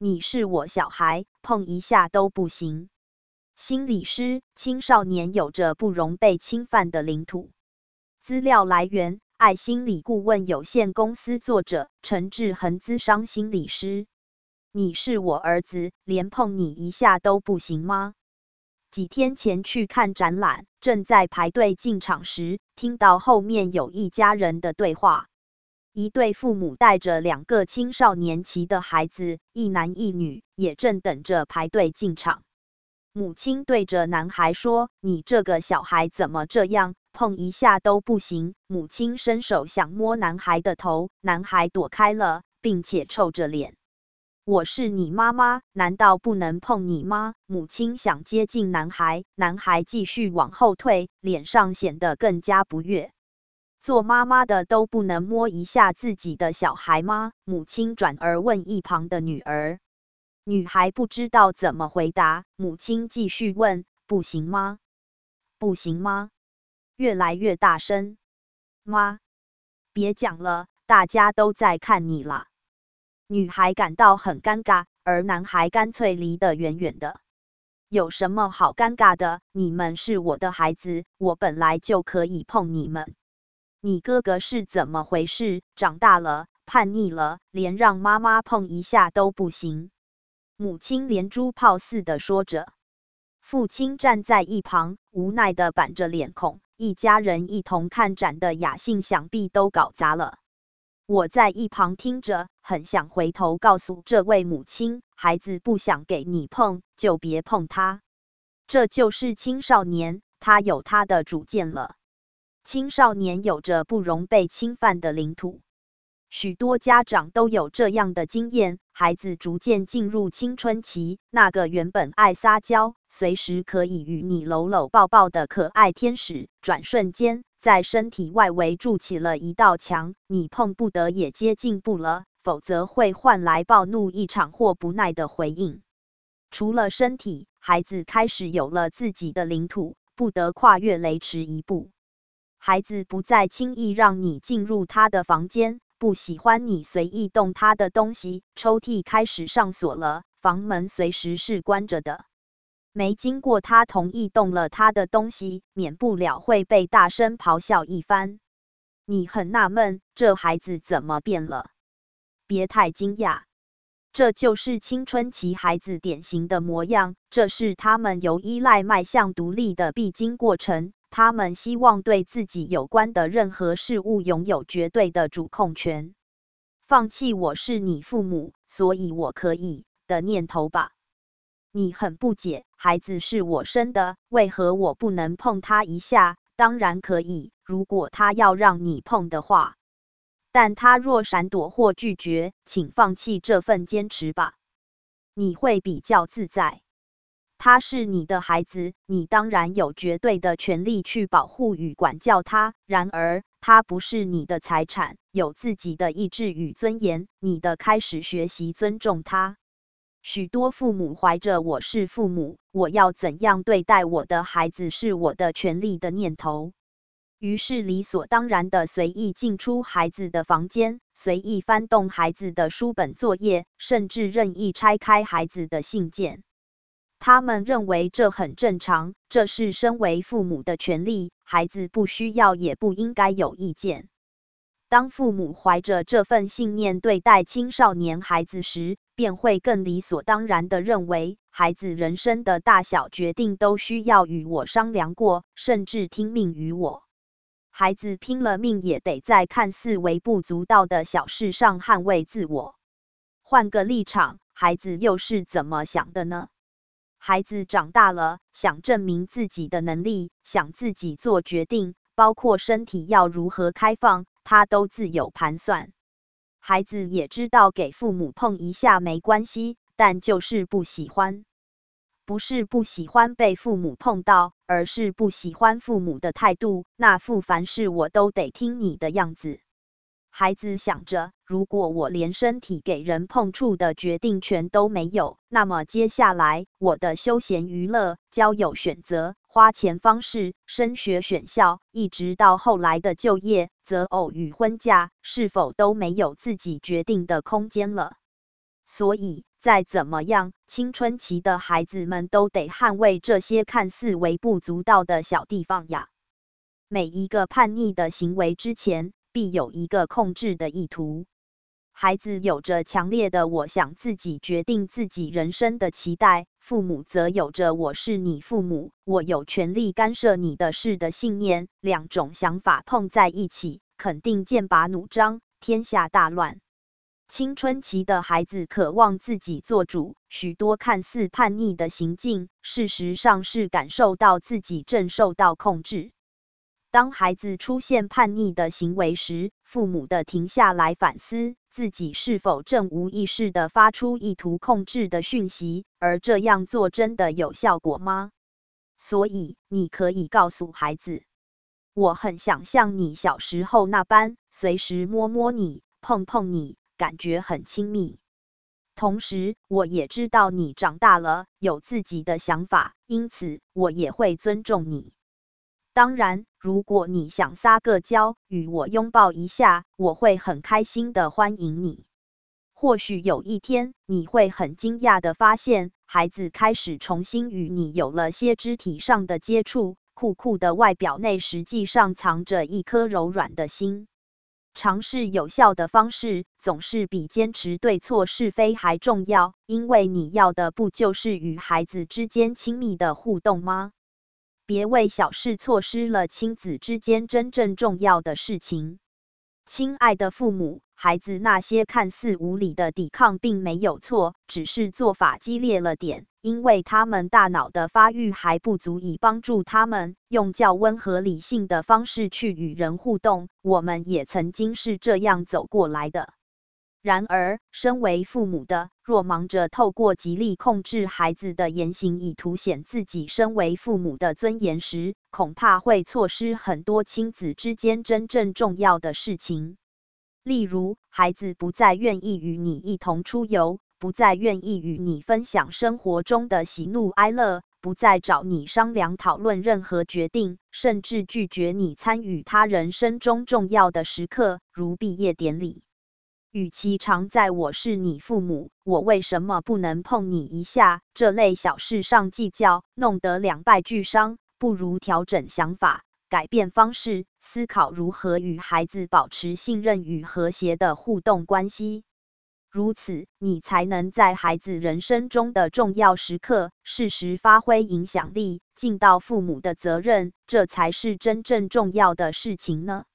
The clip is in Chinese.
你是我小孩，碰一下都不行。心理师，青少年有着不容被侵犯的领土。资料来源：爱心理顾问有限公司，作者陈志恒，咨商心理师。你是我儿子，连碰你一下都不行吗？几天前去看展览，正在排队进场时，听到后面有一家人的对话。一对父母带着2个青少年期的孩子，一男一女，也正等着排队进场。母亲对着男孩说：“你这个小孩怎么这样，碰一下都不行。”母亲伸手想摸男孩的头，男孩躲开了，并且臭着脸。我是你妈妈，难道不能碰你吗？母亲想接近男孩，男孩继续往后退，脸上显得更加不悦。做妈妈的都不能摸一下自己的小孩吗？母亲转而问一旁的女儿。女孩不知道怎么回答，母亲继续问：“不行吗？不行吗？”越来越大声。妈，别讲了，大家都在看你啦。女孩感到很尴尬，而男孩干脆离得远远的。有什么好尴尬的？你们是我的孩子，我本来就可以碰你们。你哥哥是怎么回事？长大了，叛逆了，连让妈妈碰一下都不行。母亲连珠炮似的说着。父亲站在一旁，无奈地板着脸孔。一家人一同看展的雅兴想必都搞砸了。我在一旁听着，很想回头告诉这位母亲，孩子不想给你碰，就别碰他。这就是青少年，他有他的主见了。青少年有着不容被侵犯的领土。许多家长都有这样的经验，孩子逐渐进入青春期，那个原本爱撒娇，随时可以与你搂搂抱抱的可爱天使，转瞬间在身体外围筑起了一道墙，你碰不得也接近不了，否则会换来暴怒一场或不耐的回应。除了身体，孩子开始有了自己的领土，不得跨越雷池一步。孩子不再轻易让你进入他的房间，不喜欢你随意动他的东西，抽屉开始上锁了，房门随时是关着的。没经过他同意动了他的东西，免不了会被大声咆哮一番。你很纳闷，这孩子怎么变了？别太惊讶，这就是青春期孩子典型的模样，这是他们由依赖迈向独立的必经过程。他们希望对自己有关的任何事物拥有绝对的主控权，放弃我是你父母，所以我可以的念头吧。你很不解，孩子是我生的，为何我不能碰他一下？当然可以，如果他要让你碰的话。但他若闪躲或拒绝，请放弃这份坚持吧。你会比较自在。他是你的孩子，你当然有绝对的权利去保护与管教他。然而，他不是你的财产，有自己的意志与尊严。你的开始学习尊重他。许多父母怀着我是父母，我要怎样对待我的孩子是我的权利的念头，于是理所当然的随意进出孩子的房间，随意翻动孩子的书本作业，甚至任意拆开孩子的信件。他们认为这很正常，这是身为父母的权利，孩子不需要也不应该有意见。当父母怀着这份信念对待青少年孩子时，便会更理所当然地认为，孩子人生的大小决定都需要与我商量过，甚至听命于我。孩子拼了命也得在看似微不足道的小事上捍卫自我。换个立场，孩子又是怎么想的呢？孩子长大了，想证明自己的能力，想自己做决定，包括身体要如何开放，他都自有盘算。孩子也知道给父母碰一下没关系，但就是不喜欢。不是不喜欢被父母碰到，而是不喜欢父母的态度，那副凡事我都得听你的样子。孩子想着，如果我连身体给人碰触的决定权都没有，那么接下来我的休闲娱乐、交友选择、花钱方式、升学选校，一直到后来的就业、择偶与婚嫁，是否都没有自己决定的空间了？所以再怎么样，青春期的孩子们都得捍卫这些看似微不足道的小地方呀。每一个叛逆的行为之前，必有一个控制的意图。孩子有着强烈的我想自己决定自己人生的期待，父母则有着我是你父母，我有权利干涉你的事的信念。两种想法碰在一起，肯定剑拔弩张，天下大乱。青春期的孩子渴望自己做主，许多看似叛逆的行径，事实上是感受到自己正受到控制。当孩子出现叛逆的行为时，父母的停下来反思自己是否正无意识地发出意图控制的讯息，而这样做真的有效果吗？所以，你可以告诉孩子，我很想像你小时候那般，随时摸摸你，碰碰你，感觉很亲密。同时，我也知道你长大了，有自己的想法，因此我也会尊重你。当然，如果你想撒个娇，与我拥抱一下，我会很开心的欢迎你。或许有一天，你会很惊讶的发现，孩子开始重新与你有了些肢体上的接触，酷酷的外表内实际上藏着一颗柔软的心。尝试有效的方式，总是比坚持对错是非还重要，因为你要的不就是与孩子之间亲密的互动吗？别为小事错失了亲子之间真正重要的事情。亲爱的父母，孩子那些看似无理的抵抗并没有错，只是做法激烈了点，因为他们大脑的发育还不足以帮助他们用较温和理性的方式去与人互动。我们也曾经是这样走过来的。然而，身为父母的，若忙着透过极力控制孩子的言行以凸显自己身为父母的尊严时，恐怕会错失很多亲子之间真正重要的事情。例如，孩子不再愿意与你一同出游，不再愿意与你分享生活中的喜怒哀乐，不再找你商量讨论任何决定，甚至拒绝你参与他人生中重要的时刻，如毕业典礼。与其常在我是你父母，我为什么不能碰你一下这类小事上计较，弄得两败俱伤，不如调整想法，改变方式，思考如何与孩子保持信任与和谐的互动关系。如此，你才能在孩子人生中的重要时刻，适时发挥影响力，尽到父母的责任，这才是真正重要的事情呢。